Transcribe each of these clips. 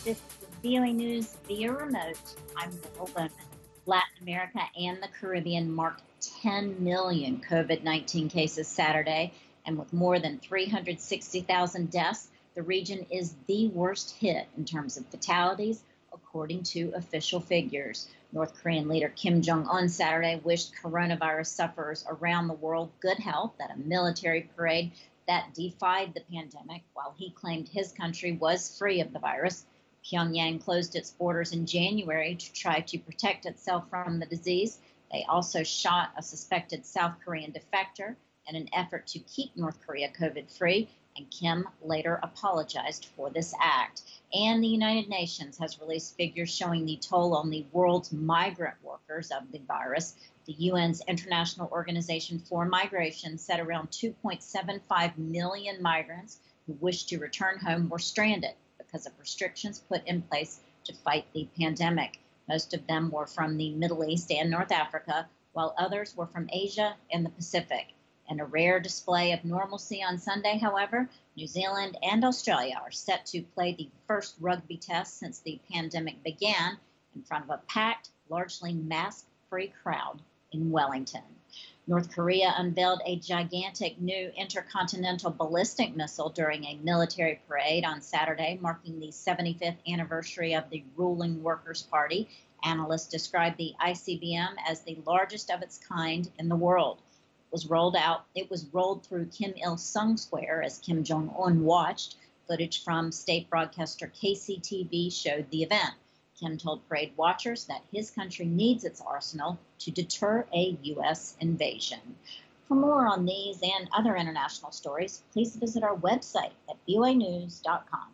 This is VOA News via remote. I'm Laurel Bowman. Latin America and the Caribbean marked 10 million COVID-19 cases Saturday, and with more than 360,000 deaths, the region is the worst hit in terms of fatalities, according to official figures. North Korean leader Kim Jong-un Saturday wished coronavirus sufferers around the world good health at a military parade that defied the pandemic, while he claimed his country was free of the virus. Pyongyang closed its borders in January to try to protect itself from the disease. They also shot a suspected South Korean defector in an effort to keep North Korea COVID-free, and Kim later apologized for this act. And the United Nations has released figures showing the toll on the world's migrant workers of the virus. The UN's International Organization for Migration said around 2.75 million migrants who wished to return home were stranded because of restrictions put in place to fight the pandemic. Most of them were from the Middle East and North Africa, while others were from Asia and the Pacific. In a rare display of normalcy on Sunday, however, New Zealand and Australia are set to play the first rugby test since the pandemic began in front of a packed, largely mask-free crowd in Wellington. North Korea unveiled a gigantic new intercontinental ballistic missile during a military parade on Saturday, marking the 75th anniversary of the ruling Workers' Party. Analysts describe the ICBM as the largest of its kind in the world. It was rolled through Kim Il-sung Square as Kim Jong-un watched. Footage from state broadcaster KCTV showed the event. Kim told parade watchers that his country needs its arsenal to deter a U.S. invasion. For more on these and other international stories, please visit our website at voanews.com.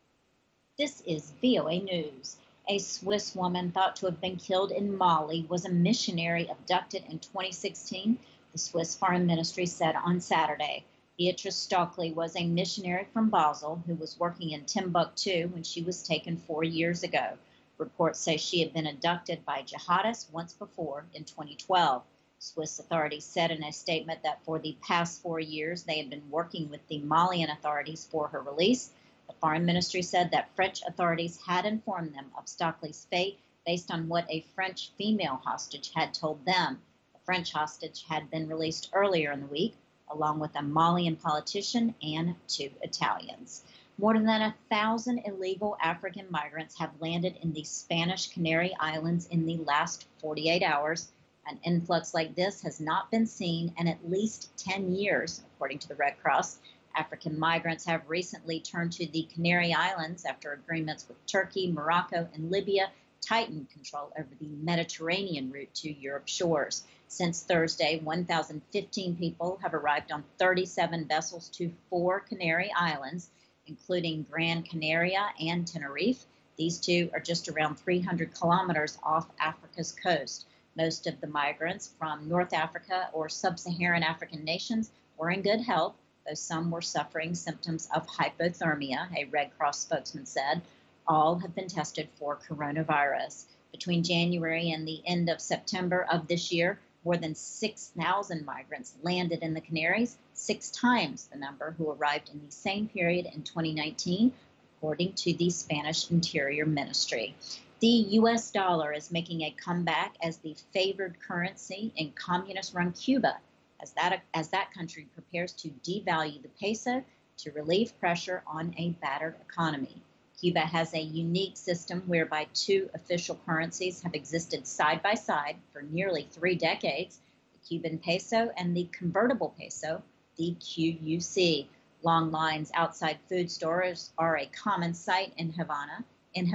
This is VOA News. A Swiss woman thought to have been killed in Mali was a missionary abducted in 2016, the Swiss Foreign Ministry said on Saturday. Beatrice Stockley was a missionary from Basel who was working in Timbuktu when she was taken 4 years ago. Reports say she had been abducted by jihadists once before in 2012. Swiss authorities said in a statement that for the past 4 years they had been working with the Malian authorities for her release. The Foreign Ministry said that French authorities had informed them of Stockley's fate based on what a French female hostage had told them. The French hostage had been released earlier in the week, along with a Malian politician and 2 Italians. More than 1,000 illegal African migrants have landed in the Spanish Canary Islands in the last 48 hours. An influx like this has not been seen in at least 10 years, according to the Red Cross. African migrants have recently turned to the Canary Islands after agreements with Turkey, Morocco, and Libya tightened control over the Mediterranean route to Europe's shores. Since Thursday, 1,015 people have arrived on 37 vessels to 4 Canary Islands, including Gran Canaria and Tenerife. These 2 are just around 300 kilometers off Africa's coast. Most of the migrants from North Africa or sub-Saharan African nations were in good health, though some were suffering symptoms of hypothermia, a Red Cross spokesman said. All have been tested for coronavirus. Between January and the end of September of this year, more than 6,000 migrants landed in the Canaries, 6 times the number who arrived in the same period in 2019, according to the Spanish Interior Ministry. The U.S. dollar is making a comeback as the favored currency in communist-run Cuba, as that country prepares to devalue the peso to relieve pressure on a battered economy. Cuba has a unique system whereby 2 official currencies have existed side by side for nearly 3 decades, the Cuban peso and the convertible peso, the QUC. Long lines outside food stores are a common sight in Havana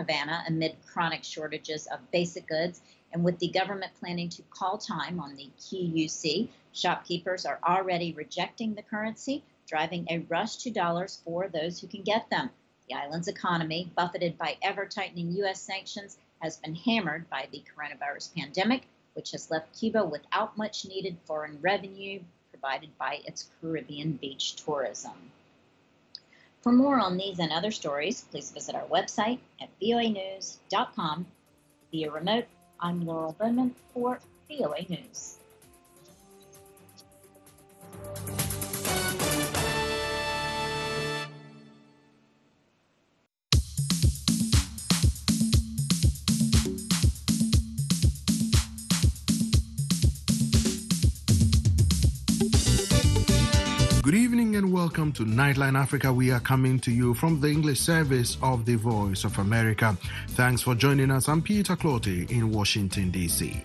amid chronic shortages of basic goods, and with the government planning to call time on the QUC, shopkeepers are already rejecting the currency, driving a rush to dollars for those who can get them. The island's economy, buffeted by ever-tightening U.S. sanctions, has been hammered by the coronavirus pandemic, which has left Cuba without much needed foreign revenue provided by its Caribbean beach tourism. For more on these and other stories, please visit our website at voanews.com. Via remote, I'm Laurel Bowman for VOA News. Good evening and welcome to Nightline Africa. We are coming to you from the English service of the Voice of America. Thanks for joining us. I'm Peter Clottey in Washington, D.C.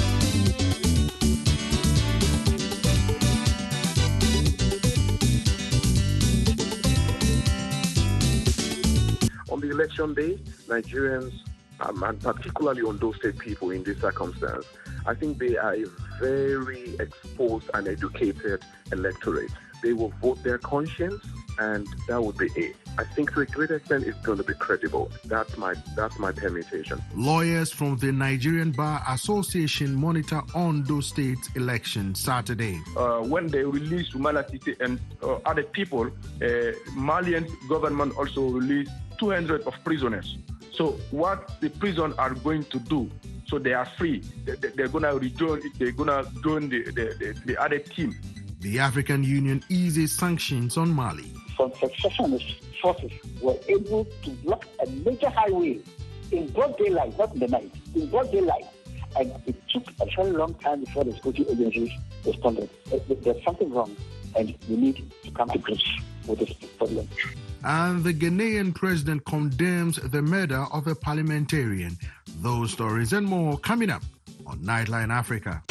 On the election day, Nigerians, and particularly Ondo State people in this circumstance, I think they are a very exposed and educated electorate. They will vote their conscience, and that would be it. I think to a great extent it's going to be credible. That's my permutation. Lawyers from the Nigerian Bar Association monitor Ondo State election Saturday. When they release Umala City and other people, Malian government also released 200 of prisoners. So what the prison are going to do? So they are free. They're going to rejoin. They're going to join the other team. The African Union eases sanctions on Mali. Some secessionist forces were able to block a major highway in broad daylight, not in the night, in broad daylight. And it took a very long time before the security agencies responded. There's something wrong, and we need to come to grips with this problem. And the Ghanaian president condemns the murder of a parliamentarian. Those stories and more coming up on Nightline Africa.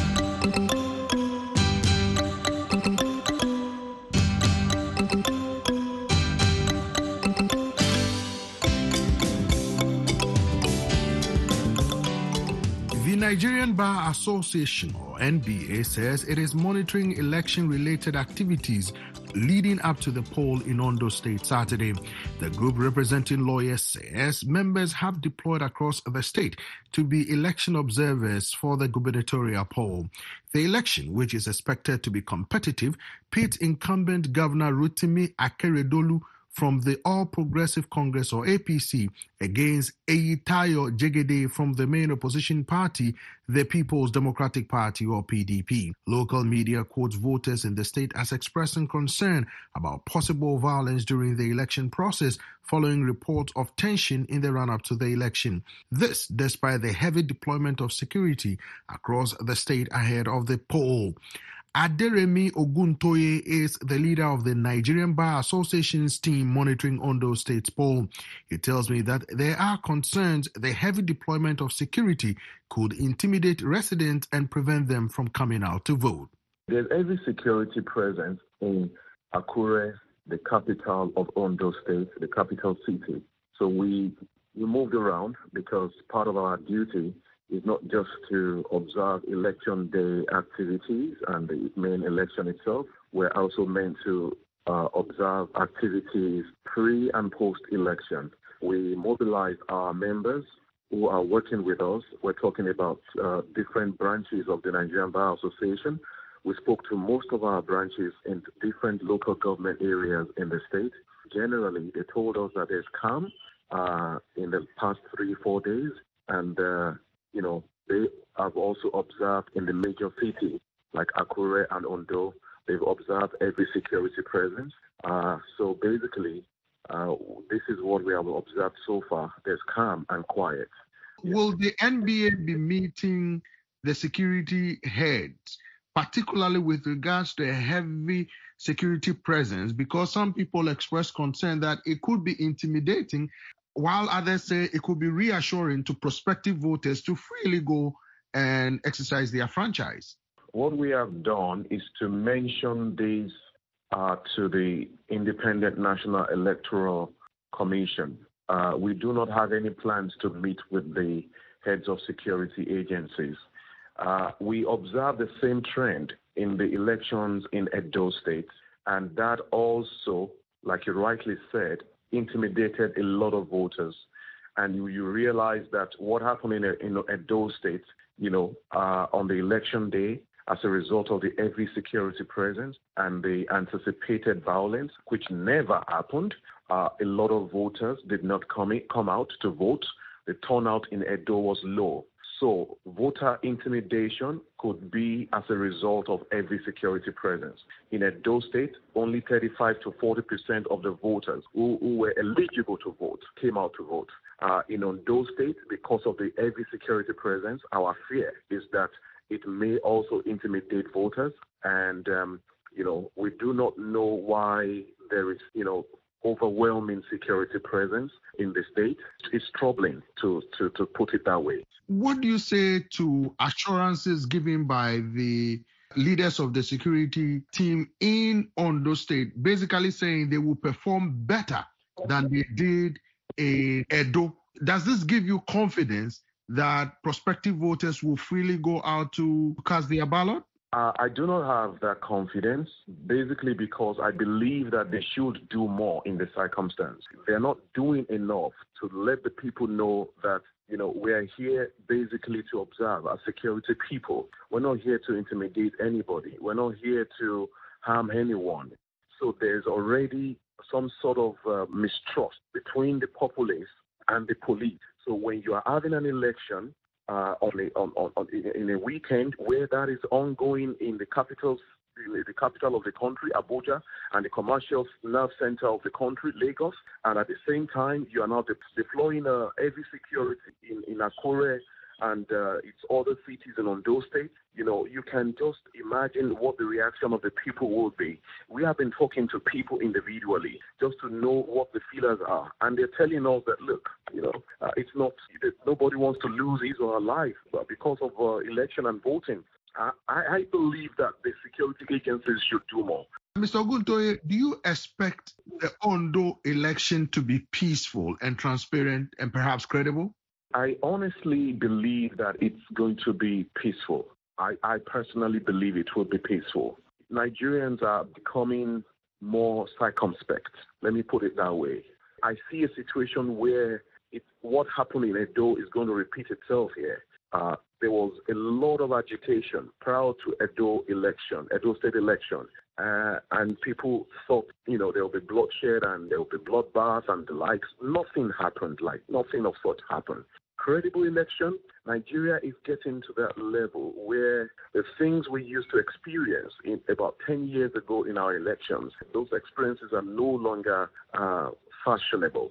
The Nigerian Bar Association, or NBA, says it is monitoring election-related activities leading up to the poll in Ondo State Saturday. The group representing lawyers says members have deployed across the state to be election observers for the gubernatorial poll. The election, which is expected to be competitive, pits incumbent Governor Rotimi Akeredolu from the All Progressive Congress, or APC, against Eyitayo Jegede from the main opposition party, the People's Democratic Party, or PDP. Local media quotes voters in the state as expressing concern about possible violence during the election process following reports of tension in the run-up to the election. This despite the heavy deployment of security across the state ahead of the poll. Aderemi Oguntoye is the leader of the Nigerian Bar Association's team monitoring Ondo State's poll. He tells me that there are concerns the heavy deployment of security could intimidate residents and prevent them from coming out to vote. There's heavy security presence in Akure, the capital of Ondo State, the capital city. So we moved around because part of our duty is not just to observe election day activities and the main election itself. We're also meant to observe activities pre and post-election. We mobilize our members who are working with us. We're talking about different branches of the Nigerian Bar Association. We spoke to most of our branches in different local government areas in the state. Generally, they told us that there's calm in the past 3-4 days, and they have also observed in the major cities like Akure and Ondo, they've observed every security presence. So basically, this is what we have observed so far. There's calm and quiet. Will the NBA be meeting the security heads, particularly with regards to a heavy security presence? Because some people express concern that it could be intimidating, while others say it could be reassuring to prospective voters to freely go and exercise their franchise. What we have done is to mention this to the Independent National Electoral Commission. We do not have any plans to meet with the heads of security agencies. We observe the same trend in the elections in Edo State, and that also, like you rightly said, intimidated a lot of voters. And you realize that what happened in Edo State, on the election day, as a result of the heavy security presence and the anticipated violence, which never happened, a lot of voters did not come out to vote. The turnout in Edo was low. So voter intimidation could be as a result of heavy security presence. In Edo State, only 35 to 40% of the voters who were eligible to vote came out to vote. In Ondo State, because of the heavy security presence, our fear is that it may also intimidate voters and We do not know why there is, overwhelming security presence in the state. It's troubling to put it that way. What do you say to assurances given by the leaders of the security team in Ondo State, basically saying they will perform better than they did in Edo? Does this give you confidence that prospective voters will freely go out to cast their ballot? I do not have that confidence, basically because I believe that they should do more in the circumstance. They're not doing enough to let the people know that, we're here basically to observe as security people. We're not here to intimidate anybody. We're not here to harm anyone. So there's already some sort of mistrust between the populace and the police. So when you are having an election, in a weekend where that is ongoing in the capital of the country, Abuja, and the commercial nerve center of the country, Lagos, and at the same time you are now deploying heavy security in Akure and its other cities in Ondo State. You can just imagine what the reaction of the people will be. We have been talking to people individually just to know what the feelers are, and they're telling us that, look, it's not, nobody wants to lose his or her life, but because of election and voting. I believe that the security agencies should do more. Mr. Oguntoye, do you expect the Ondo election to be peaceful and transparent and perhaps credible? I honestly believe that it's going to be peaceful. I personally believe it will be peaceful. Nigerians are becoming more circumspect. Let me put it that way. I see a situation where what happened in Edo is going to repeat itself here. There was a lot of agitation prior to Edo State election. And people thought, there will be bloodshed and there will be bloodbath and the likes. Nothing happened, nothing of such happened. Credible election, Nigeria is getting to that level where the things we used to experience in about 10 years ago in our elections, those experiences are no longer fashionable.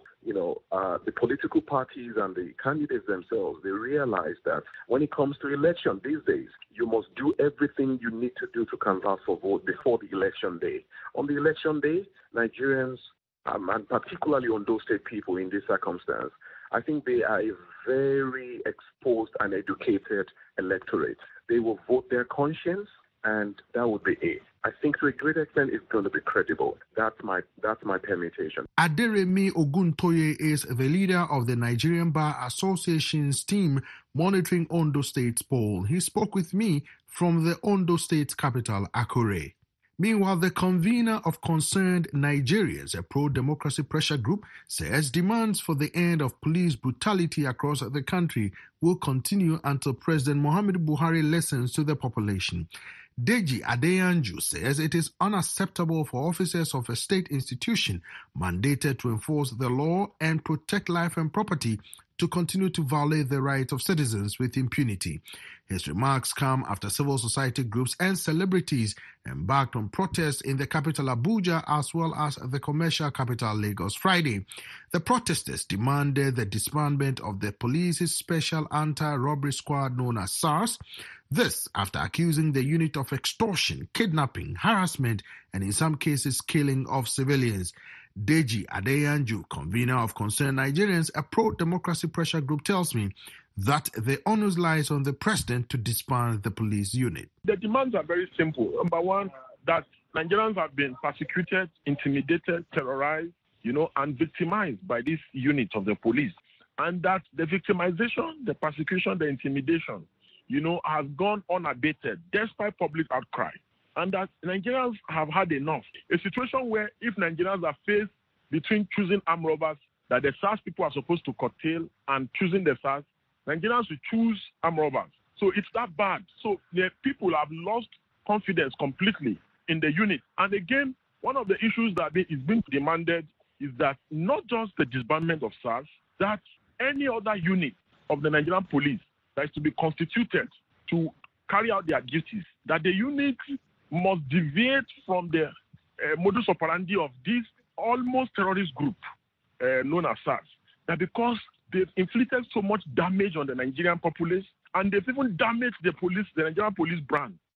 The political parties and the candidates themselves, they realize that when it comes to election these days, you must do everything you need to do to canvass for vote before the election day. On the election day, Nigerians, and particularly Ondo State people in this circumstance, I think they are a very exposed and educated electorate. They will vote their conscience, and that would be it. I think to a great extent it's going to be credible. That's my permutation. Aderemi Oguntoye is the leader of the Nigerian Bar Association's team monitoring Ondo State's poll. He spoke with me from the Ondo State capital, Akure. Meanwhile, the convener of Concerned Nigerians, a pro-democracy pressure group, says demands for the end of police brutality across the country will continue until President Muhammadu Buhari listens to the population. Deji Adeyanju says it is unacceptable for officers of a state institution mandated to enforce the law and protect life and property to continue to violate the rights of citizens with impunity. His remarks come after civil society groups and celebrities embarked on protests in the capital Abuja as well as the commercial capital Lagos Friday. The protesters demanded the disbandment of the police's special anti-robbery squad known as SARS. This after accusing the unit of extortion, kidnapping, harassment, and in some cases killing of civilians. Deji Adeyanju, convener of Concerned Nigerians, a pro-democracy pressure group, tells me that the onus lies on the president to disband the police unit. The demands are very simple. Number one, that Nigerians have been persecuted, intimidated, terrorized, and victimized by this unit of the police. And that the victimization, the persecution, the intimidation, has gone unabated despite public outcry. And that Nigerians have had enough. A situation where if Nigerians are faced between choosing armed robbers that the SARS people are supposed to curtail and choosing the SARS, Nigerians will choose armed robbers. So it's that bad. So the people have lost confidence completely in the unit. And again, one of the issues that is being demanded is that not just the disbandment of SARS, that any other unit of the Nigerian police that is to be constituted to carry out their duties, that the unit must deviate from the modus operandi of this almost terrorist group known as SARS. That because they've inflicted so much damage on the Nigerian populace, and they've even damaged the Nigerian police brand.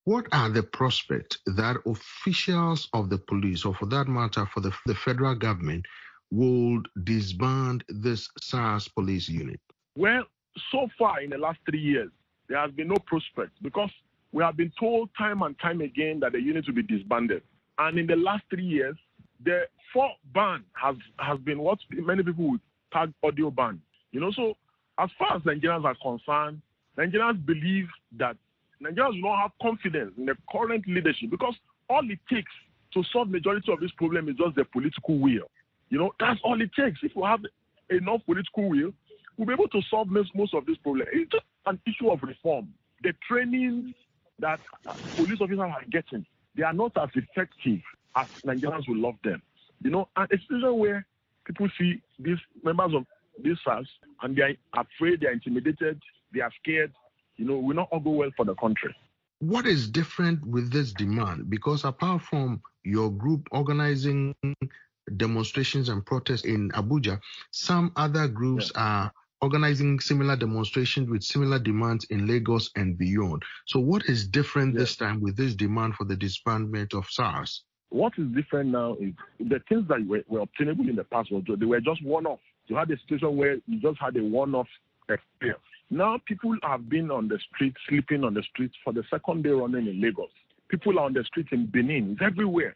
What are the prospects that officials of the police, or for that matter, for the federal government, would disband this SARS police unit? Well, so far in the last 3 years, there has been no prospect because we have been told time and time again that the unit will be disbanded. And in the last 3 years, the 4 ban has been what many people would tag audio ban. So as far as Nigerians are concerned, Nigerians believe that Nigerians do not have confidence in the current leadership because all it takes to solve majority of this problem is just the political will. That's all it takes. If we have enough political will, we'll be able to solve most of this problem. It's just an issue of reform. The training that police officers are getting, they are not as effective as Nigerians will love them. And it's a situation where people see these members of this SARS and they are afraid, they are intimidated, they are scared. Will not all go well for the country. What is different with this demand? Because apart from your group organizing demonstrations and protests in Abuja, some other groups are organizing similar demonstrations with similar demands in Lagos and beyond. So what is different this time with this demand for the disbandment of SARS? What is different now is the things that were obtainable in the past, they were just one-off. You had a situation where you just had a one-off experience. Now people have been on the street, sleeping on the streets for the second day running in Lagos. People are on the streets in Benin. It's everywhere.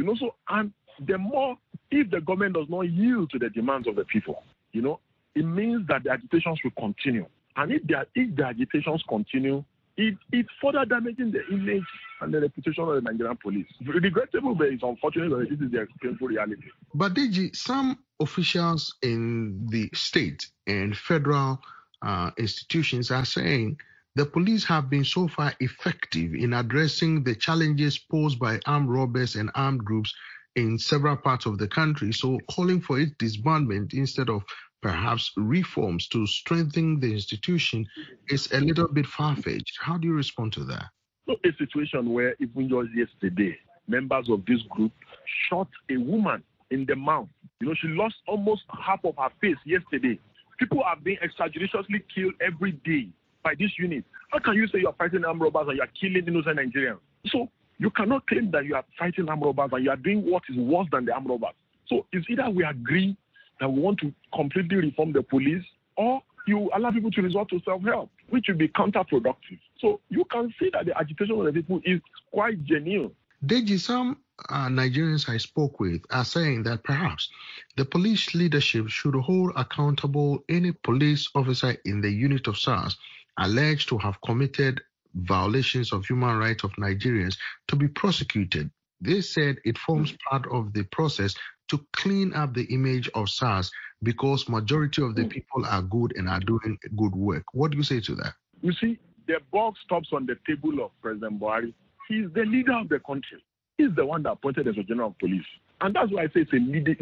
And the more, if the government does not yield to the demands of the people, it means that the agitations will continue. And if the agitations continue, it's further damaging the image and the reputation of the Nigerian police. Regrettable, but it's unfortunate that this is the painful reality. But Deji, some officials in the state and federal institutions are saying the police have been so far effective in addressing the challenges posed by armed robbers and armed groups in several parts of the country. So calling for its disbandment instead of perhaps reforms to strengthen the institution is a little bit far-fetched. How do you respond to that? A situation where even just yesterday, members of this group shot a woman in the mouth. She lost almost half of her face yesterday. People are being exaggeratedly killed every day by this unit. How can you say you are fighting armed robbers and you are killing innocent Nigerians? So you cannot claim that you are fighting armed robbers and you are doing what is worse than the armed robbers. So it's either we agree that we want to completely reform the police, or you allow people to resort to self-help, which will be counterproductive. So you can see that the agitation of the people is quite genuine. Deji, some Nigerians I spoke with are saying that perhaps the police leadership should hold accountable any police officer in the unit of SARS alleged to have committed violations of human rights of Nigerians to be prosecuted. They said it forms part of the process to clean up the image of SARS because majority of the people are good and are doing good work. What do you say to that? You see, the buck stops on the table of President Buhari. He's the leader of the country. He's the one that appointed as a general of police. And that's why I say it's a leader.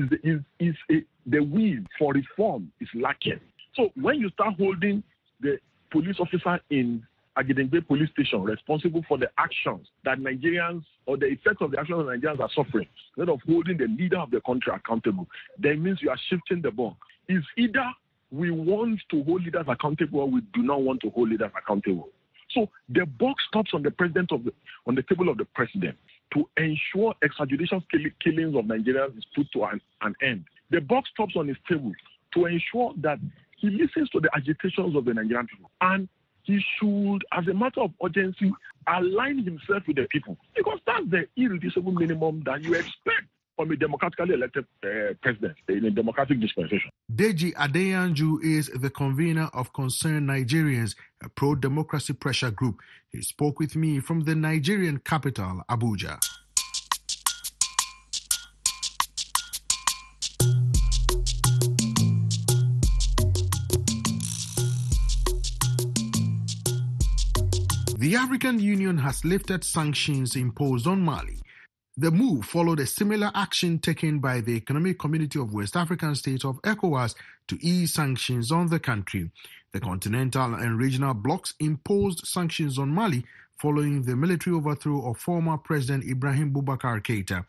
The will for reform is lacking. So when you start holding the police officer in Agidengbe police station responsible for the actions that Nigerians, or the effects of the actions that Nigerians are suffering, instead of holding the leader of the country accountable, that means you are shifting the buck. It's either we want to hold leaders accountable or we do not want to hold leaders accountable. So the buck stops on the on the table of the president to ensure extrajudicial killings of Nigerians is put to an end. The buck stops on his table to ensure that he listens to the agitations of the Nigerian people, and he should, as a matter of urgency, align himself with the people, because that's the irreducible minimum that you expect from a democratically elected president in a democratic dispensation. Deji Adeyanju is the convener of Concerned Nigerians, a pro-democracy pressure group. He spoke with me from the Nigerian capital, Abuja. The African Union has lifted sanctions imposed on Mali. The move followed a similar action taken by the Economic Community of West African States of ECOWAS to ease sanctions on the country. The continental and regional blocs imposed sanctions on Mali following the military overthrow of former President Ibrahim Boubacar Keïta.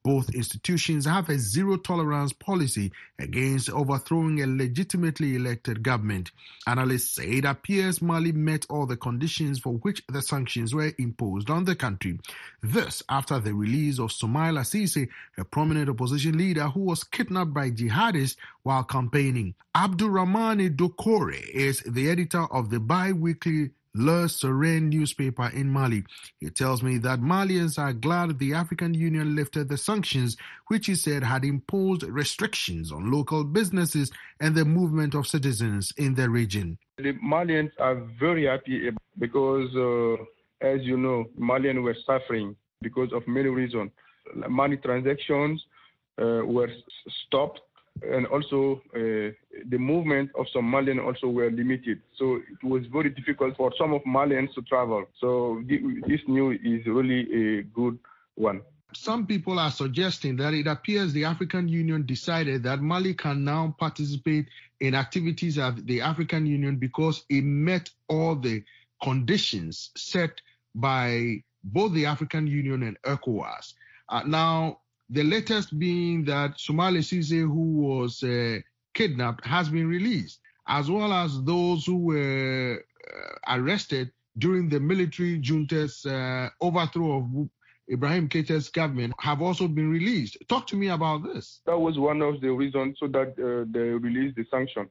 Both institutions have a zero-tolerance policy against overthrowing a legitimately elected government. Analysts say it appears Mali met all the conditions for which the sanctions were imposed on the country. This after the release of Soumaïla Cissé, a prominent opposition leader who was kidnapped by jihadists while campaigning. Abdurrahmane Dokore is the editor of the bi-weekly Le Soleil newspaper in Mali. He tells me that Malians are glad the African Union lifted the sanctions, which he said had imposed restrictions on local businesses and the movement of citizens in the region. The Malians are very happy because, as you know, Malians were suffering because of many reasons. Money transactions were stopped, and also the movement of some Malians also were limited. So it was very difficult for some of Malians to travel. So this news is really a good one. Some people are suggesting that it appears the African Union decided that Mali can now participate in activities of the African Union because it met all the conditions set by both the African Union and ECOWAS. Now, the latest being that Soumaïla Cissé, who was kidnapped, has been released, as well as those who were arrested during the military junta's overthrow of Ibrahim Keita's government have also been released. Talk to me about this. That was one of the reasons so that they released the sanction.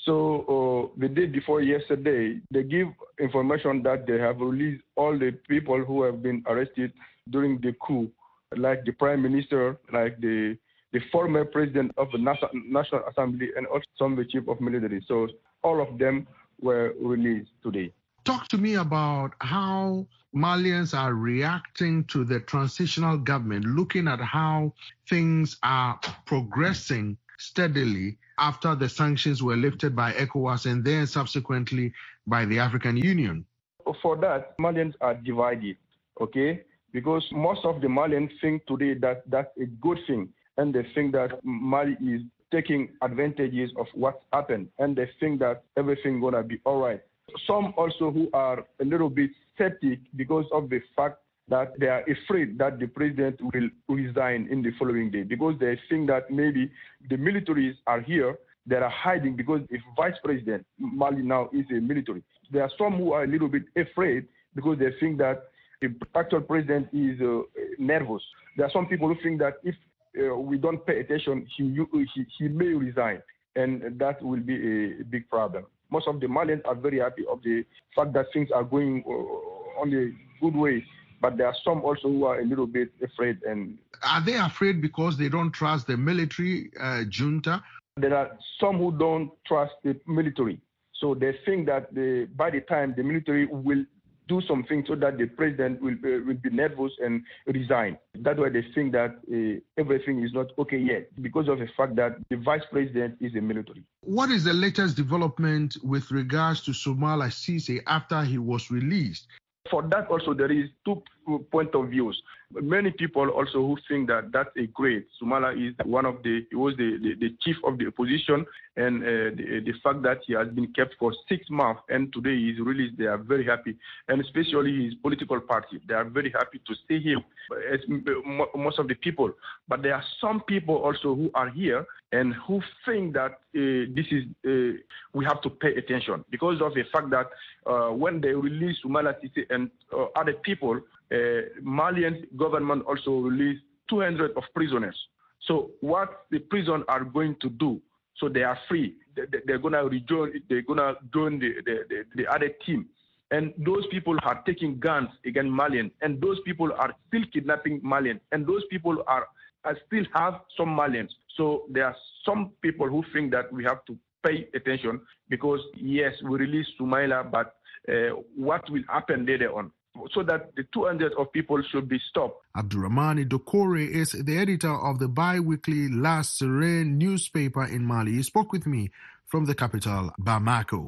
So the day before yesterday, they give information that they have released all the people who have been arrested during the coup, like the Prime Minister, like the former President of the National Assembly, and also some of the Chief of Military. So all of them were released today. Talk to me about how Malians are reacting to the transitional government, looking at how things are progressing steadily after the sanctions were lifted by ECOWAS and then subsequently by the African Union. For that, Malians are divided, okay? Because most of the Malians think today that that's a good thing, and they think that Mali is taking advantages of what's happened, and they think that everything's gonna be all right. Some also who are a little bit skeptic because of the fact that they are afraid that the president will resign in the following day, because they think that maybe the militaries are here, they are hiding because if vice president, Mali now is a military. There are some who are a little bit afraid because they think that the actual president is nervous. There are some people who think that if we don't pay attention, he may resign, and that will be a big problem. Most of the Malians are very happy of the fact that things are going on a good way, but there are some also who are a little bit afraid. And are they afraid because they don't trust the military junta? There are some who don't trust the military, so they think that by the time the military will do something so that the president will be nervous and resign. That's why they think that everything is not okay yet, because of the fact that the vice president is a military. What is the latest development with regards to Soumaïla Cissé after he was released? For that also, there is 2 points of views. Many people also who think that that's a great. Soumaïla is he was the chief of the opposition, and the fact that he has been kept for 6 months and today he is released, they are very happy. And especially his political party, they are very happy to see him, as most of the people. But there are some people also who are here and who think that we have to pay attention because of the fact that when they release Soumaïla Cissé and other people, Malian government also released 200 of prisoners. So what the prison are going to do? So they are free. They're gonna rejoin. They're gonna join the other team. And those people are taking guns against Malian, and those people are still kidnapping Malian, and those people are still have some Malians. So there are some people who think that we have to pay attention because yes, we release Soumaïla, but what will happen later on? So that the 200 of people should be stopped. Abdurrahmane Dokore is the editor of the bi-weekly La Soleil newspaper in Mali. He spoke with me from the capital, Bamako.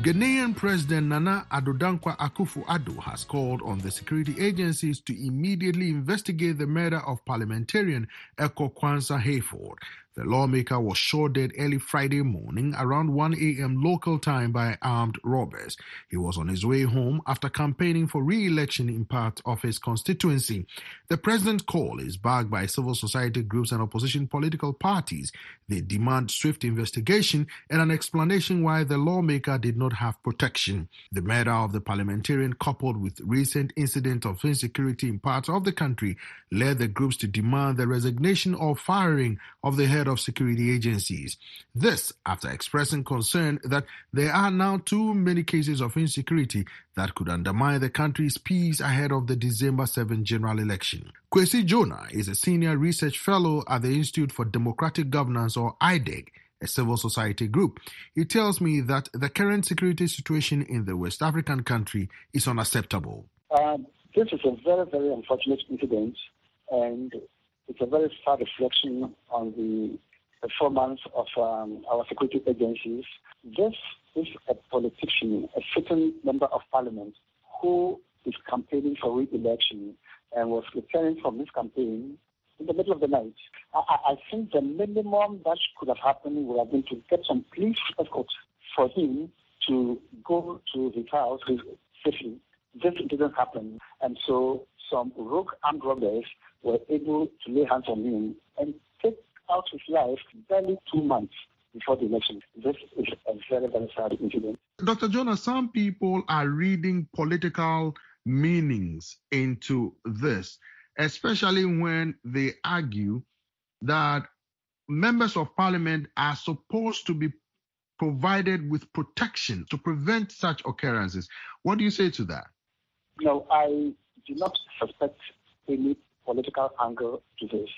Ghanaian President Nana Addo Dankwa Akufo-Addo has called on the security agencies to immediately investigate the murder of parliamentarian Eko Kwanza Hayford. The lawmaker was shot dead early Friday morning around 1 a.m. local time by armed robbers. He was on his way home after campaigning for re-election in part of his constituency. The president's call is backed by civil society groups and opposition political parties. They demand swift investigation and an explanation why the lawmaker did not have protection. The murder of the parliamentarian, coupled with recent incidents of insecurity in parts of the country, led the groups to demand the resignation or firing of the head of security agencies. This after expressing concern that there are now too many cases of insecurity that could undermine the country's peace ahead of the December 7 general election. Kwesi Jonah is a senior research fellow at the Institute for Democratic Governance, or IDEG, a civil society group. He tells me that the current security situation in the West African country is unacceptable. This is a very, very unfortunate incident, and it's a very sad reflection on the performance of our security agencies. This is a politician, a sitting member of parliament, who is campaigning for re-election and was returning from his campaign in the middle of the night. I think the minimum that could have happened would have been to get some police escort for him to go to his house safely. This didn't happen, and so some rogue armed robbers were able to lay hands on him and take out his life barely 2 months before the election. This is a very, very sad incident. Dr. Jonah, some people are reading political meanings into this, especially when they argue that members of parliament are supposed to be provided with protection to prevent such occurrences. What do you say to that? No, I do not suspect any political angle to this.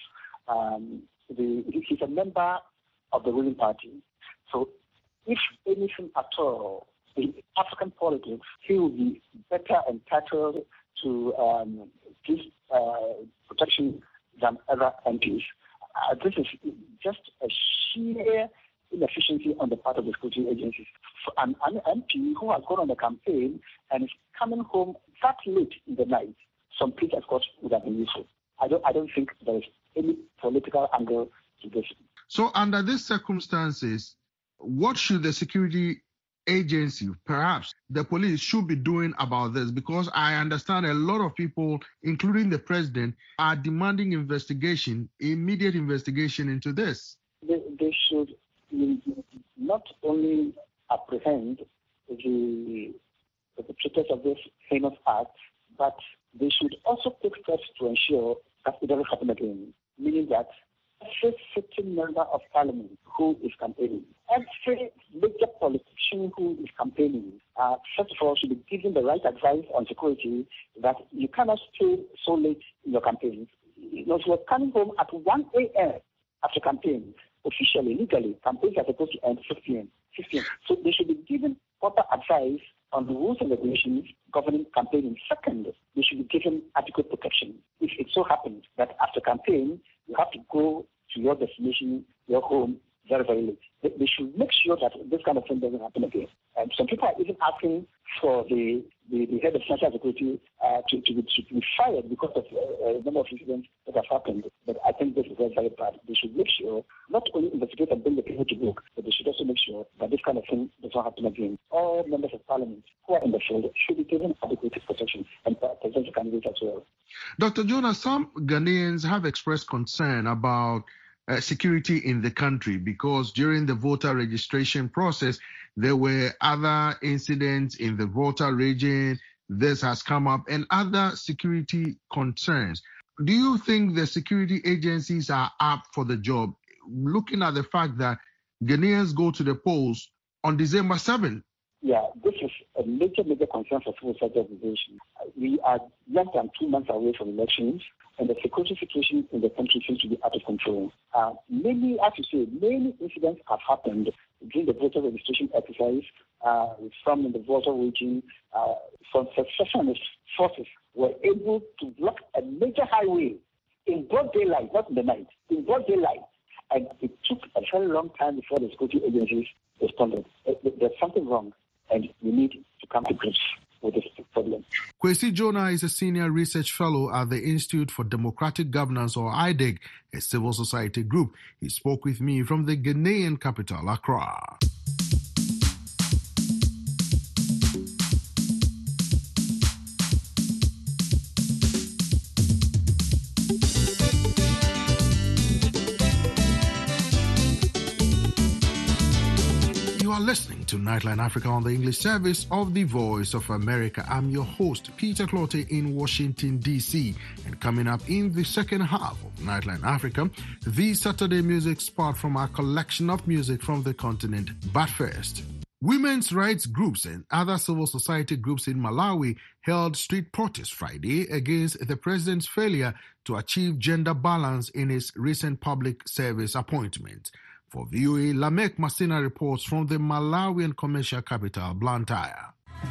He's a member of the ruling party. So if anything at all in African politics, he will be better entitled to this protection than other MPs. This is just a sheer inefficiency on the part of the security agencies. An MP who has gone on the campaign and is coming home that late in the night, some police escorts would have been useful. I don't think there is any political angle to this. So under these circumstances, what should the security agency, perhaps the police, should be doing about this? Because I understand a lot of people, including the president, are demanding immediate investigation into this. They should not only apprehend the perpetrators of this heinous act, but they should also take steps to ensure that it doesn't happen again. Meaning that every sitting member of parliament who is campaigning, every major politician who is campaigning, first of all, should be given the right advice on security, that you cannot stay so late in your campaign. You know, if you're coming home at 1 a.m. after campaign, officially, legally, campaigns are supposed to end 6 p.m. So they should be given proper advice on the rules and regulations governing campaigning. Second, they should be given adequate protection. If it so happens that after campaign, you have to go to your destination, your home, very, very late. They should make sure that this kind of thing doesn't happen again. And some people are even asking for the head of national security to be fired because of a number of incidents that have happened. But I think this is very, very bad. They should make sure, not only investigate and bring the people to book, but they should also make sure that this kind of thing does not happen again. All members of parliament who are in the field should be given adequate protection, and presidential candidates as well. Dr. Jonah, some Ghanaians have expressed concern about security in the country because during the voter registration process, there were other incidents in the voter region. This has come up, and other security concerns. Do you think the security agencies are up for the job, looking at the fact that Ghanaians go to the polls on December 7th? Yeah, this is a major concern for civil society organizations. We are less than 2 months away from elections, and the security situation in the country seems to be out of control. Many incidents have happened during the voter registration exercise. Some in the voter region, some secessionist forces were able to block a major highway in broad daylight, not in the night, in broad daylight. And it took a very long time before the security agencies responded. There's something wrong. and we need to come to grips with this problem. Kwesi Jonah is a senior research fellow at the Institute for Democratic Governance, or IDEG, a civil society group. He spoke with me from the Ghanaian capital, Accra. You are listening to Nightline Africa on the English service of the Voice of America. I'm your host, Peter Clottey in Washington, D.C. And coming up in the second half of Nightline Africa, the Saturday music spot from our collection of music from the continent. But first, women's rights groups and other civil society groups in Malawi held street protests Friday against the president's failure to achieve gender balance in his recent public service appointments. For VOA, Lamek Masina reports from the Malawian commercial capital, Blantyre.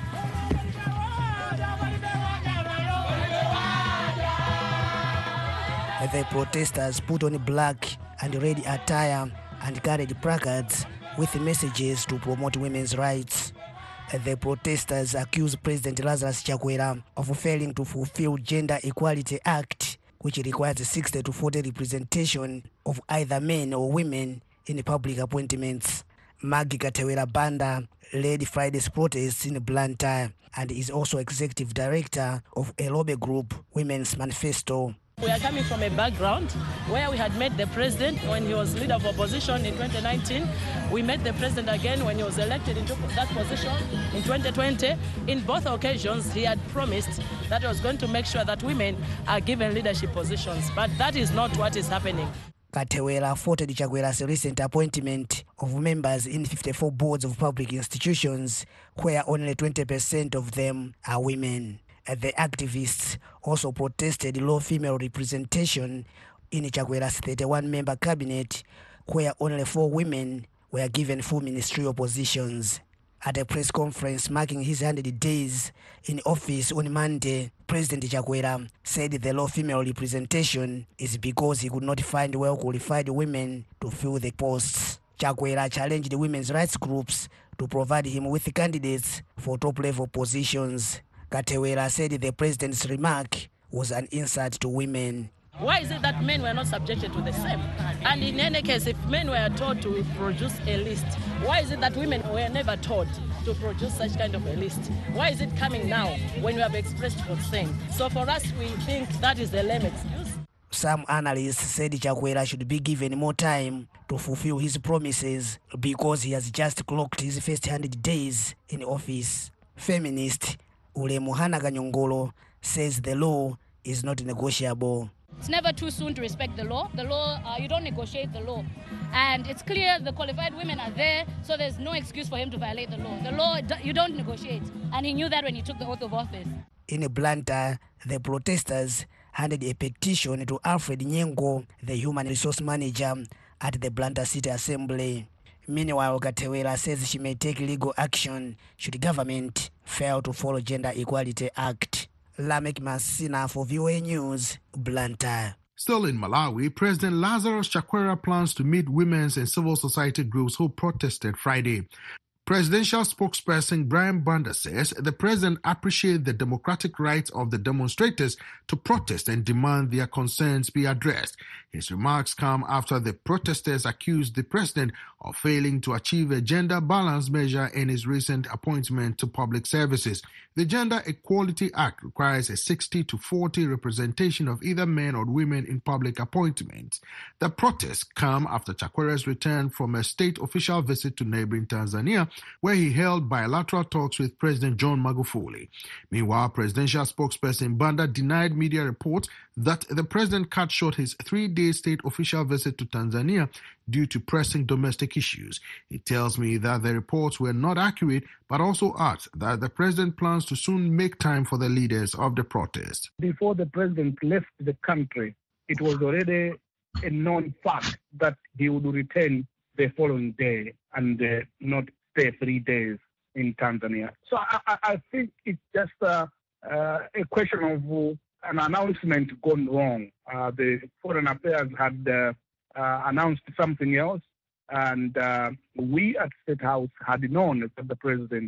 The protesters put on black and red attire and carried placards with messages to promote women's rights. The protesters accused President Lazarus Chakwera of failing to fulfill Gender Equality Act, which requires 60 to 40 representation of either men or women in public appointments. Maggie Katewera Banda led Friday's protests in Blantyre and is also executive director of a lobby group, Women's Manifesto. We are coming from a background where we had met the president when he was leader of opposition in 2019. We met the president again when he was elected into that position in 2020. In both occasions, he had promised that he was going to make sure that women are given leadership positions, but that is not what is happening. Katewera faulted Chakwera's recent appointment of members in 54 boards of public institutions, where only 20% of them are women. The activists also protested low female representation in Chakwera's 31-member cabinet, where only 4 women were given full ministerial positions. At a press conference marking his 100 days in office on Monday, President Chakwera said the low female representation is because he could not find well-qualified women to fill the posts. Chakwera challenged the women's rights groups to provide him with candidates for top-level positions. Katewera said the president's remark was an insult to women. Why is it that men were not subjected to the same? And in any case, if men were told to produce a list, why is it that women were never told to produce such kind of a list? Why is it coming now when we have expressed consent? So for us, we think that is the lame excuse. Some analysts said Chakwera should be given more time to fulfill his promises because he has just clocked his first 100 days in office. Feminist Ulemuhana Kanyongolo says the law is not negotiable. It's never too soon to respect the law. The law, you don't negotiate the law. And it's clear the qualified women are there, so there's no excuse for him to violate the law. The law, you don't negotiate. And he knew that when he took the oath of office. In Blantyre, the protesters handed a petition to Alfred Nyengo, the human resource manager at the Blantyre City Assembly. Meanwhile, Katewera says she may take legal action should government fail to follow Gender Equality Act. Lamek Masina for VOA News, Blantyre. Still in Malawi, President Lazarus Chakwera plans to meet women's and civil society groups who protested Friday. Presidential spokesperson Brian Banda says the president appreciates the democratic rights of the demonstrators to protest and demand their concerns be addressed. His remarks come after the protesters accused the president of failing to achieve a gender balance measure in his recent appointment to public services. The Gender Equality Act requires a 60 to 40 representation of either men or women in public appointments. The protests come after Chakwera's return from a state official visit to neighboring Tanzania, where he held bilateral talks with President John Magufuli. Meanwhile, presidential spokesperson Banda denied media reports that the president cut short his 3-day state official visit to Tanzania due to pressing domestic issues. He tells me that the reports were not accurate, but also adds that the president plans to soon make time for the leaders of the protest. Before the president left the country, it was already a known fact that he would return the following day and not stay 3 days in Tanzania. So I think it's just a question of an announcement gone wrong. The Foreign Affairs had announced something else, and we at State House had known that the president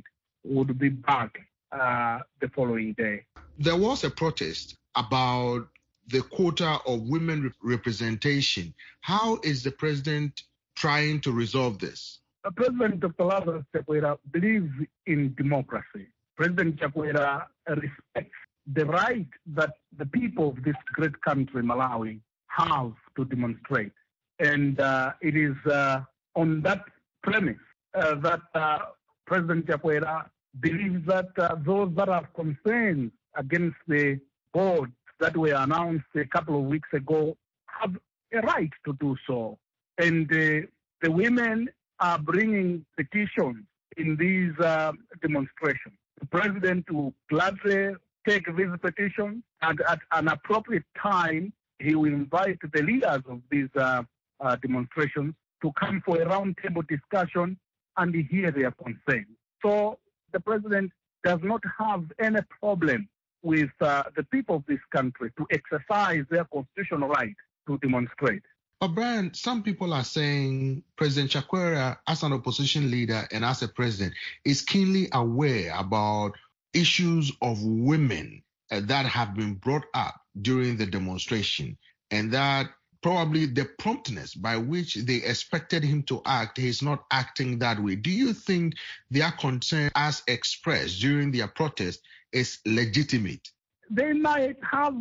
would be back the following day. There was a protest about the quota of women representation. How is the president trying to resolve this? President Dr. Lazarus Chakwera believes in democracy. President Chakwera respects the right that the people of this great country, Malawi, have to demonstrate. And it is on that premise that President Chakwera believes that those that have concerns against the board that were announced a couple of weeks ago have a right to do so. And the women are bringing petitions in these demonstrations. The president will gladly take these petitions, and at an appropriate time, he will invite the leaders of these demonstrations to come for a roundtable discussion and hear their concerns. So the president does not have any problem with the people of this country to exercise their constitutional right to demonstrate. But Brian, some people are saying President Chakwera, as an opposition leader and as a president, is keenly aware about issues of women that have been brought up during the demonstration, and that probably the promptness by which they expected him to act, he's not acting that way. Do you think their concern as expressed during their protest is legitimate? They might have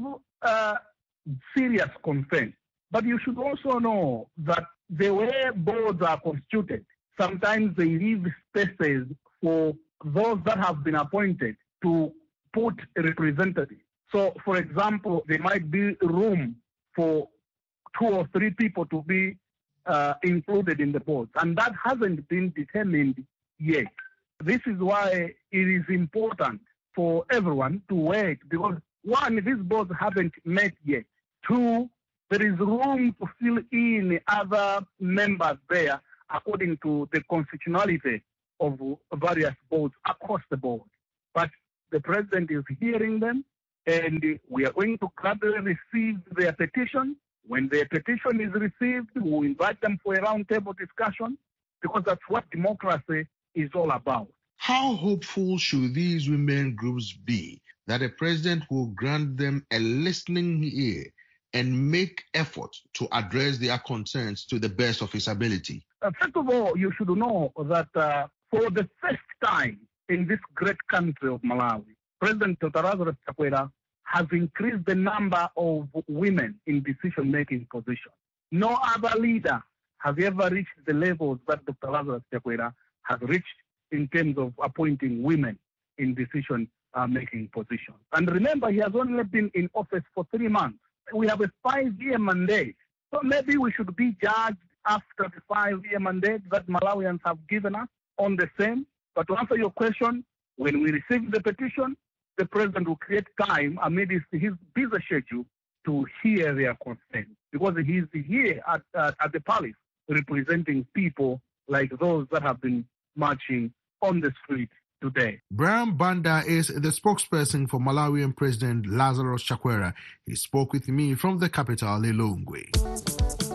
serious concern, but you should also know that the way boards are constituted, sometimes they leave spaces for those that have been appointed to put a representative. So, for example, there might be room for 2 or 3 people to be included in the board, and that hasn't been determined yet. This is why it is important for everyone to wait, because 1, these boards haven't met yet. 2, there is room to fill in other members there according to the constitutionality of various boards across the board. But the president is hearing them, and we are going to gladly receive their petition. When their petition is received, we will invite them for a roundtable discussion, because that's what democracy is all about. How hopeful should these women groups be that the president will grant them a listening ear and make efforts to address their concerns to the best of his ability? First of all, you should know that for the first time in this great country of Malawi, President Dr. Lazarus Chakwera has increased the number of women in decision-making positions. No other leader has ever reached the levels that Dr. Lazarus Chakwera has reached in terms of appointing women in decision-making positions. And remember, he has only been in office for 3 months. We have a 5-year mandate. So maybe we should be judged after the 5-year mandate that Malawians have given us on the same. But to answer your question, when we receive the petition, the president will create time amidst his busy schedule to hear their concerns, because he is here at the palace representing people like those that have been marching on the street today. Brian Banda is the spokesperson for Malawian President Lazarus Chakwera. He spoke with me from the capital, Lilongwe.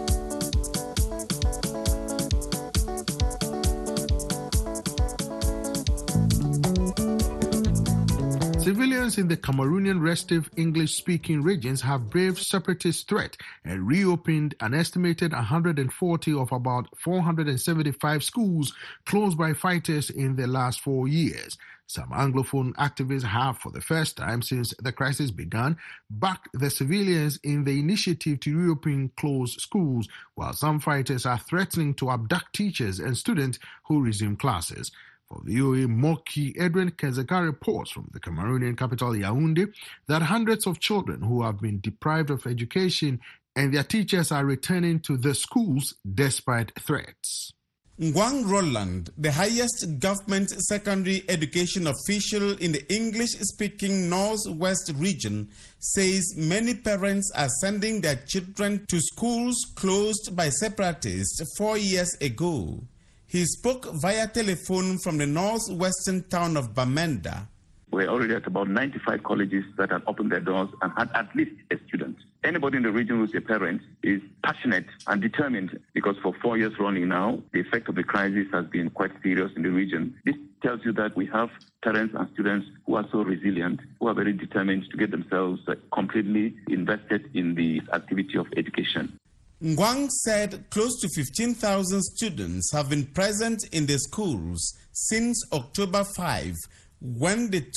Civilians in the Cameroonian restive English-speaking regions have braved separatist threat and reopened an estimated 140 of about 475 schools closed by fighters in the last 4 years. Some Anglophone activists have, for the first time since the crisis began, backed the civilians in the initiative to reopen closed schools, while some fighters are threatening to abduct teachers and students who resume classes. For VOA Moki, Edwin Kenzeka reports from the Cameroonian capital Yaoundé that hundreds of children who have been deprived of education and their teachers are returning to the schools despite threats. Ngwang Roland, the highest government secondary education official in the English-speaking Northwest region, says many parents are sending their children to schools closed by separatists 4 years ago. He spoke via telephone from the northwestern town of Bamenda. We're already at about 95 colleges that have opened their doors and had at least a student. anybody in the region who's a parent is passionate and determined, because for 4 years running now, the effect of the crisis has been quite serious in the region. This tells you that we have parents and students who are so resilient, who are very determined to get themselves completely invested in the activity of education. Ngwang said close to 15,000 students have been present in the schools since October 5, when the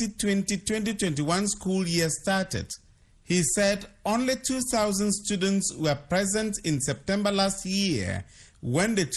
2020-2021 school year started. He said only 2,000 students were present in September last year, when the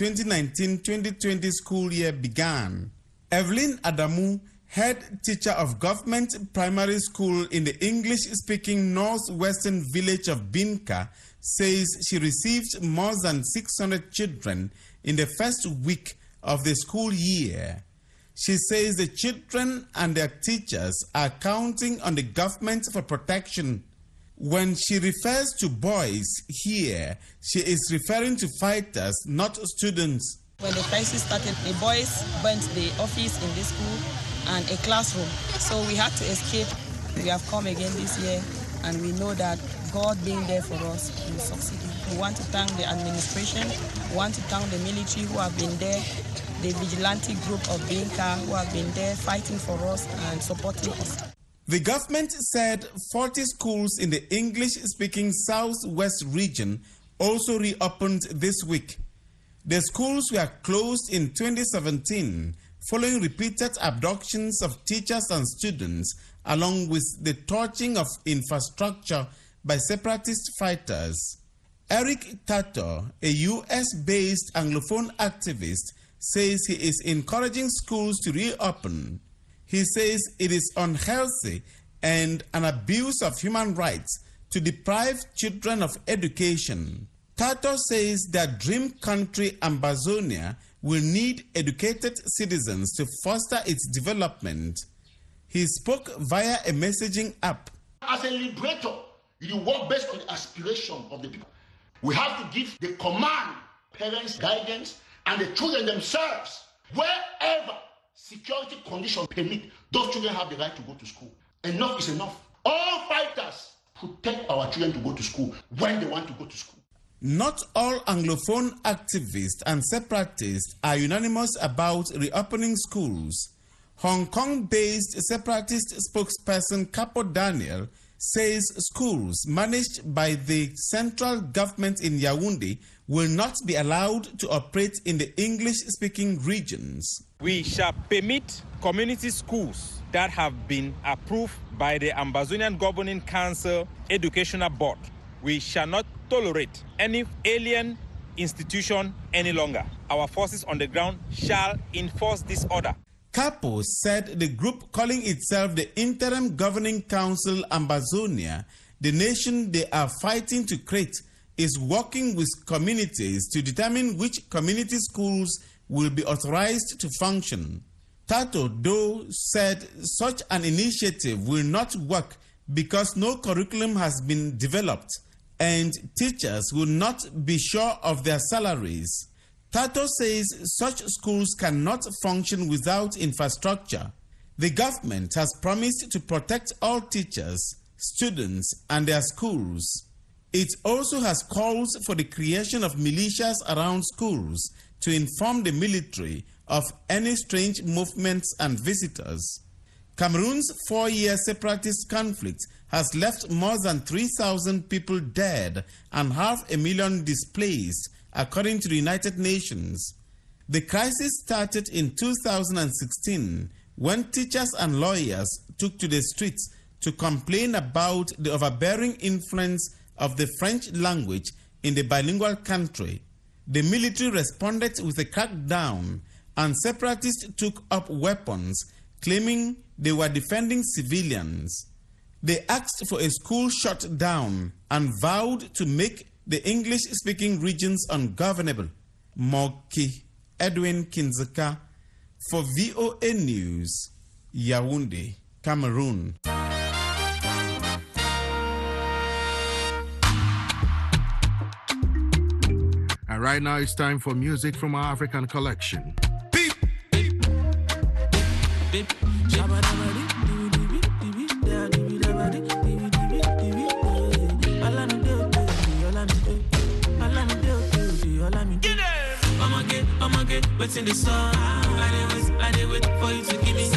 2019-2020 school year began. Evelyn Adamu, head teacher of government primary school in the English-speaking northwestern village of Binka, says she received more than 600 children in the first week of the school year. She says the children and their teachers are counting on the government for protection. When she refers to boys here, she is referring to fighters, not students. When the crisis started, the boys burnt the office in this school and a classroom. So we had to escape. We have come again this year, and we know that God being there for us will succeed. We want to thank the administration, we want to thank the military who have been there, the vigilante group of Binka who have been there fighting for us and supporting us. The government said 40 schools in the English-speaking Southwest region also reopened this week. The schools were closed in 2017 following repeated abductions of teachers and students, along with the torching of infrastructure by separatist fighters. Eric Tato, a US-based Anglophone activist, says he is encouraging schools to reopen. He says it is unhealthy and an abuse of human rights to deprive children of education. Tato says that dream country Ambazonia will need educated citizens to foster its development. He spoke via a messaging app. As a liberator, you work based on the aspiration of the people. We have to give the command, parents, guidance, and the children themselves. Wherever security conditions permit, those children have the right to go to school. Enough is enough. All fighters protect our children to go to school when they want to go to school. Not all Anglophone activists and separatists are unanimous about reopening schools. Hong Kong-based separatist spokesperson Capo Daniel says schools managed by the central government in Yaoundé will not be allowed to operate in the English-speaking regions. We shall permit community schools that have been approved by the Ambazonian Governing Council Educational Board. We shall not tolerate any alien institution any longer. Our forces on the ground shall enforce this order. Capo said the group calling itself the Interim Governing Council Ambazonia, the nation they are fighting to create, is working with communities to determine which community schools will be authorized to function. Tato Do said such an initiative will not work because no curriculum has been developed and teachers will not be sure of their salaries. Tato says such schools cannot function without infrastructure. The government has promised to protect all teachers, students, and their schools. It also has calls for the creation of militias around schools to inform the military of any strange movements and visitors. Cameroon's 4-year separatist conflict has left more than 3,000 people dead and 500,000 displaced, according to the United Nations. The crisis started in 2016 when teachers and lawyers took to the streets to complain about the overbearing influence of the French language in the bilingual country. The military responded with a crackdown, and separatists took up weapons, claiming they were defending civilians. They asked for a school shut down and vowed to make the English-speaking regions ungovernable. Moki Edwin Kinzeka for VOA News, Yaoundé, Cameroon. And right now it's time for music from our African collection. Beep. Beep. Beep. Beep. what's in the sun? I did wait for you to give me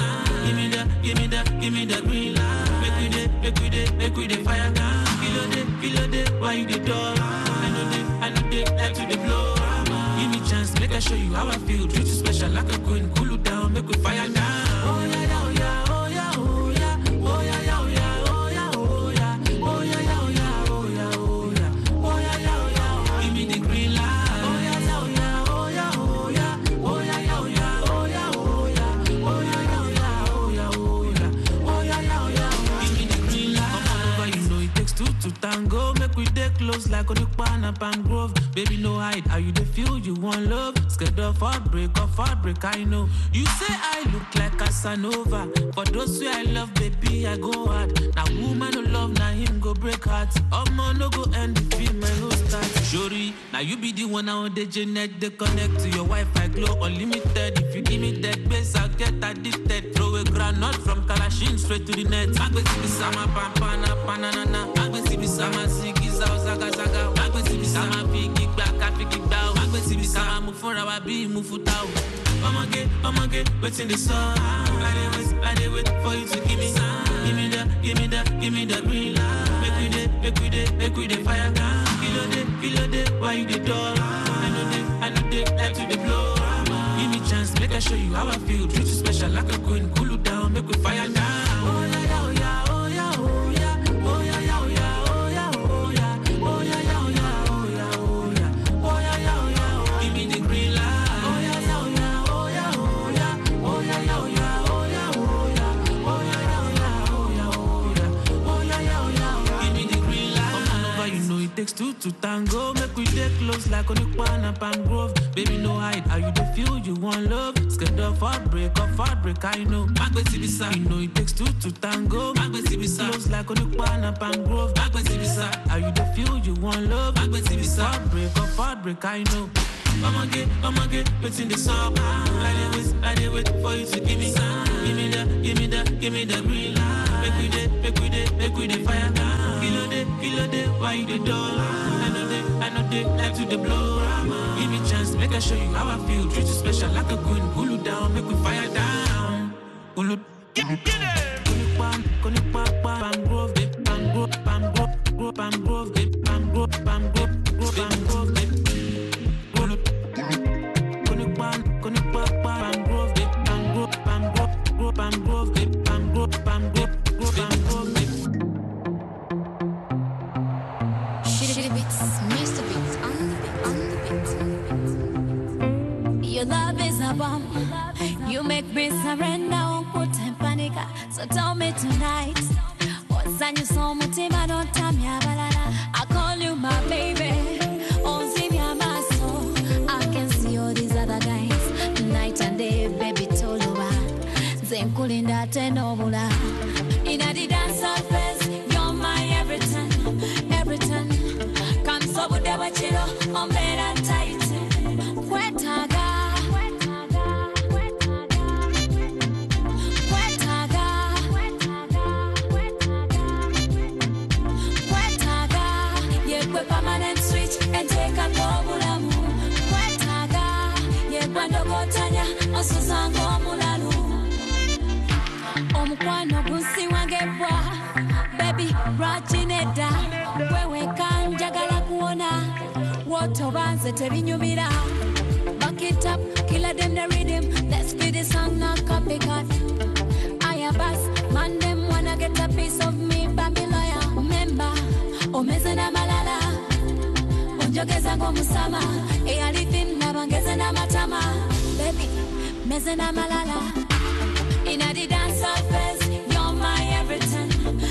the green light. Make we the fire down. Kilo day, why you the door? I know they like to the blow. Give me chance, make I show you how I feel. Treat you special like a queen, cool you down, make we fire down. Oh yeah, oh yeah, oh yeah, oh yeah, oh yeah, oh yeah, oh yeah, oh yeah, oh yeah, oh yeah, oh yeah, oh yeah, oh yeah, oh yeah. Give me the green light. Oh yeah, oh yeah, oh yeah, oh yeah, oh yeah, oh yeah, oh yeah, oh yeah, oh yeah, oh yeah, oh yeah, oh yeah, oh yeah. Give me the green light. Come over, you know it takes two to tango. Make we dey close like Onukwana Palm Grove. Baby, no hide, how you dey feel? You want love? Scared of heartbreak, I know. You say I look like Casanova. For those who I love, baby, I go hard. Now woman who love, now him go break hearts. Man no go end the film, my no start. Shori, now you be the one on the Janet. They connect to your Wi-Fi, glow unlimited. If you give me that base, I'll get addicted. Throw a granite from Kalashin straight to the net. Agbesi bisama pampana panana. Agbesi bisama sigiza ozaga zaga. Agbesi bisama pigi baka pigi bow. Agbesi bisama move for our be move for tau. I'ma get what's in the sun. I did wait for you to give me the green light. Make we the fire down. Kilo day, why you the door? I know they like to the blow. Give me chance, make I show you how I feel. Treat you special like a queen, cool you down, make we fire down. Oh yeah, oh yeah, oh yeah, oh yeah, oh yeah, oh yeah, oh yeah, oh yeah, oh yeah, oh yeah, oh yeah, oh yeah, oh yeah, oh yeah. Give me the green light. Takes two to tango, make we dey close like Onukwana Palm Grove. Baby, no hide, how you dey feel? You want love? Scared of heartbreak, I know. Magbesi bisa, you know it takes two to tango. Magbesi bisa, close like Onukwana Palm Grove. Magbesi bisa, how you dey feel? You want love? Magbesi bisa, heartbreak, I know. I'ma get, what's in the song? I did wait for you to give me the green light. Make we the fire down. Kilo day, why you the door? I know they like to the blow. Give me chance, make I show you how I feel. Treat you special like a queen, cool you down, make we fire down. Get it! Palm Grove, Palm Grove, Palm Grove, Palm Grove, Palm Grove, Palm Grove, Palm Grove. Your love is a bomb. You make me surrender, put in panic. So tell me tonight, what's on your soul? Mutima don't tell me I call you my baby. Oh, Zivia, my soul. I can see all these other guys, night and day, baby, told you Zen cooling that and obula. In a dance surface, you're my everything. Come so with the wachilo, on better tight. Kwetaga. Permanent switch and take a gobulamu. Kwetaga, ye kwando gotanya, osusango mulalu. Omukwano kunsi wangebwa, baby rajineda. Wewe kanjagala kuona, woto banze tebinyumira. Back it up, killer them the rhythm. Let's be the song, not copycat. I am bass, man them wanna get a piece of me, Bamilaya. Remember, omeze na malala. Onjogeza ngomusama, eyalifin nabangeze na matama. Baby, meze na malala. Inna the dance surface, you're my everything.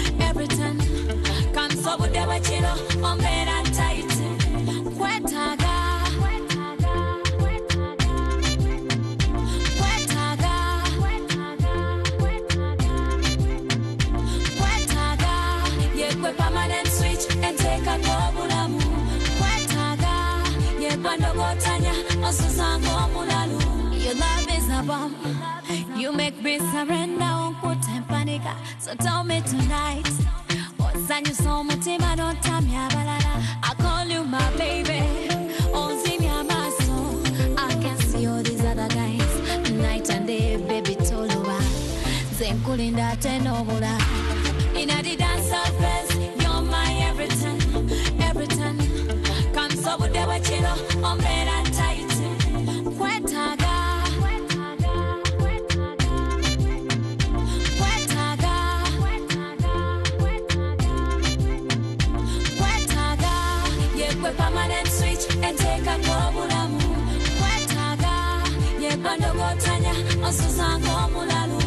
Come so with the wachilo, on better tight. Kwetaga. Permanent switch and take a gobulamu. Kwetaga, ye kwando gotanya, osusango mulalu. Your love is a bomb. You make me surrender, put in panic. So tell me tonight, what's on your soul? Mutima don't tell me I call you my baby. Oh, Zimia, my soul. I can see all these other tenobula. In a dance of face, you're my everything, everything. Come so with the wachilo, ombera tight. Kwetaga, yekwe permanent switch and take a globulamu. Kwetaga, yekwe ndogotanya, osusango mulalu.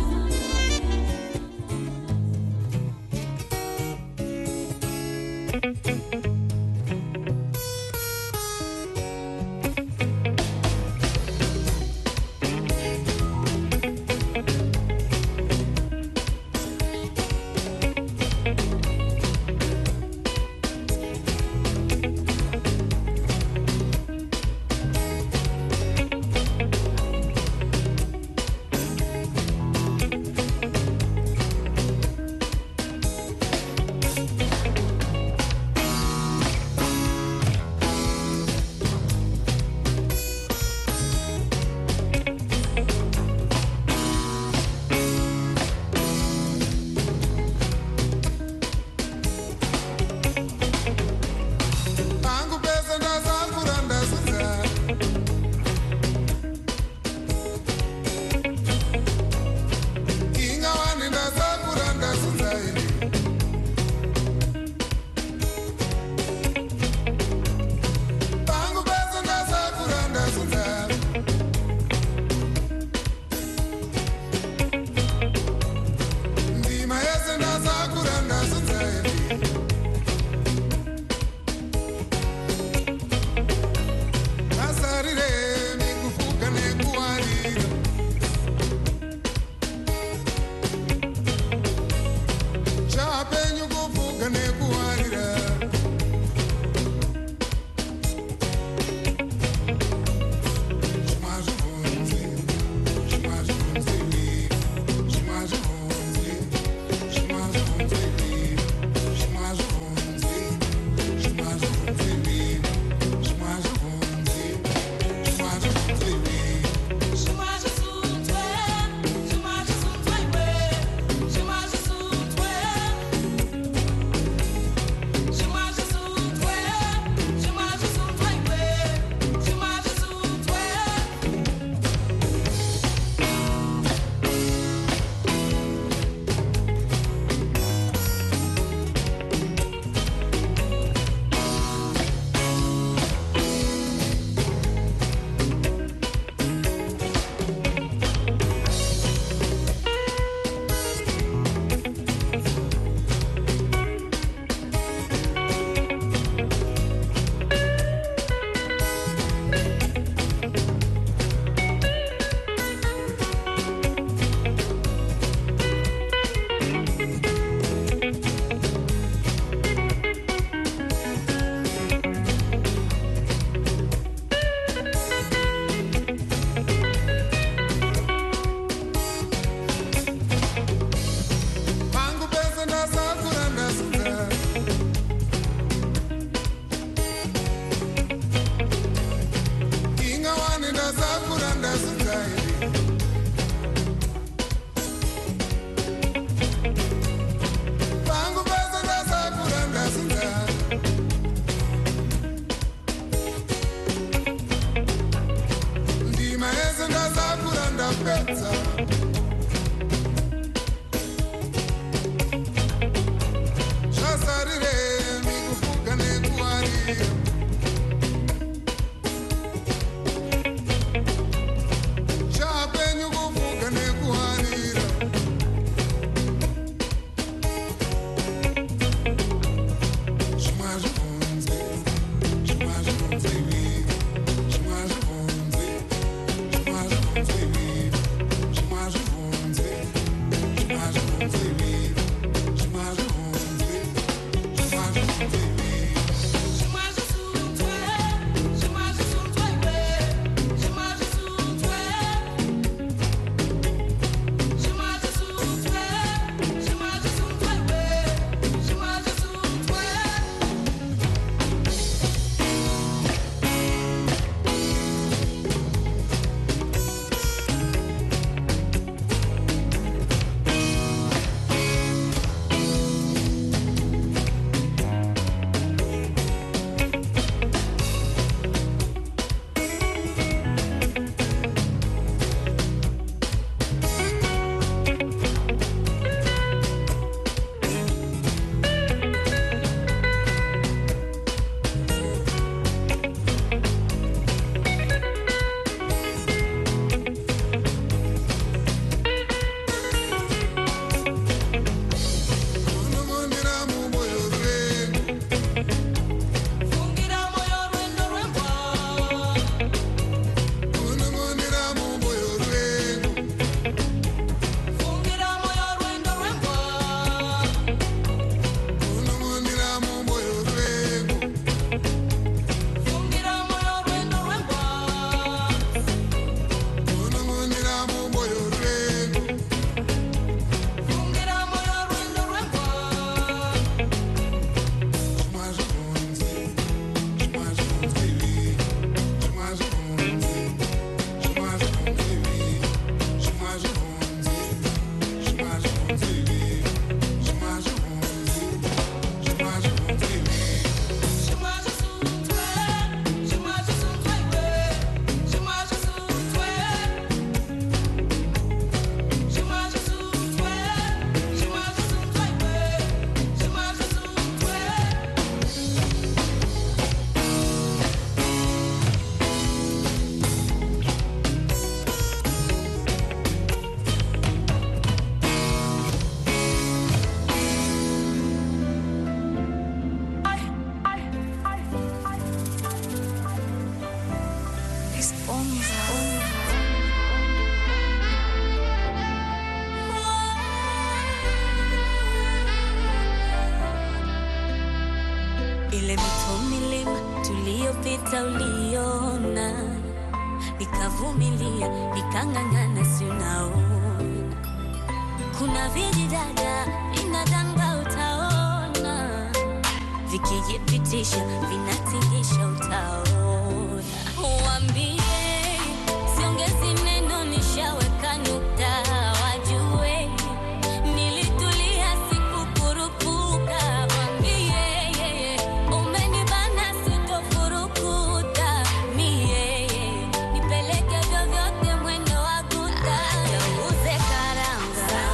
ile mito milima tuliyopita uliona, nikavumilia nikang'ang'ana, si unaona kuna vijidada vinadanga, utaona vikijipitisha vinatingisha, utaona. Uambie siongezi neno, nishaweka nukta, wajue nilitulia sikukurupuka. Mwambie umenibana sitofurukuta, mie nipeleke vyovyote mwendo wa guta, uze karanga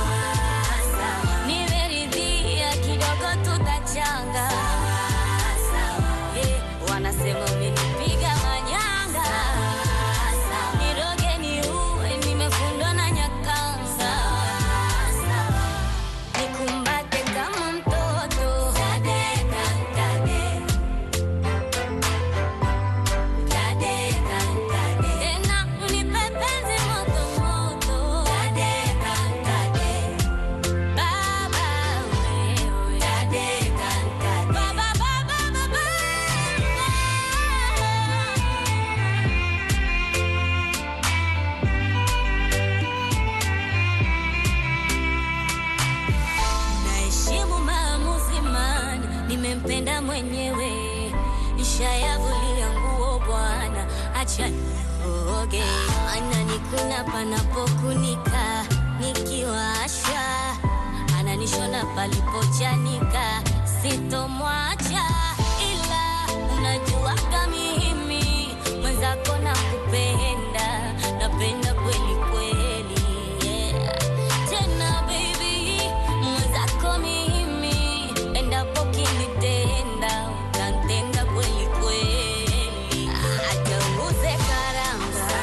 nimeridhia, kidogo tutachanga. Wanasema umenipiga manyanga, niroge ni uwe nimefundwa na nyakanga, nikumbate kama mtoto, tadeka tena unipepenzi moto moto, tadeka baba wewe, tadeka baba baba. Naheshimu maamuzi, maana nimempenda mwenyewe, nishayavulia nguo bwana, acha nioge, ananikuna panapokunika, nikiwasha ananishona palipochanika, sitomwacha, ila unajuaga mimi mwenzako nakupenda, napenda kweli kweli, yeah. Tena baby mwenzako mimi, endapo kinitenda utantenda kweli kweli, hata uze karanga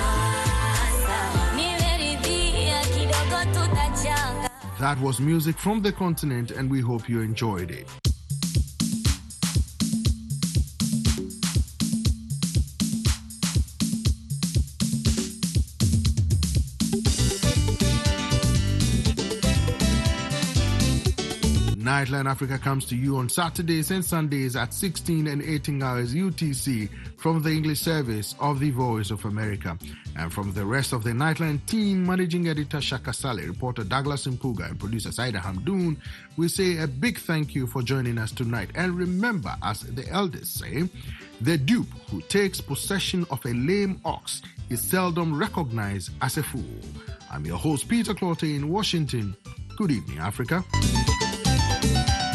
nimeridhia, kidogo tutachanga. That was music from the continent, and we hope you enjoyed it. Nightline Africa comes to you on Saturdays and Sundays at 16 and 18 hours UTC from the English service of the Voice of America. And from the rest of the Nightline team, Managing Editor Shaka Saleh, reporter Douglas Mpuga, and producer Saida Hamdoon, we say a big thank you for joining us tonight. And remember, as the elders say, the dupe who takes possession of a lame ox is seldom recognized as a fool. I'm your host, Peter Clottey in Washington. Good evening, Africa.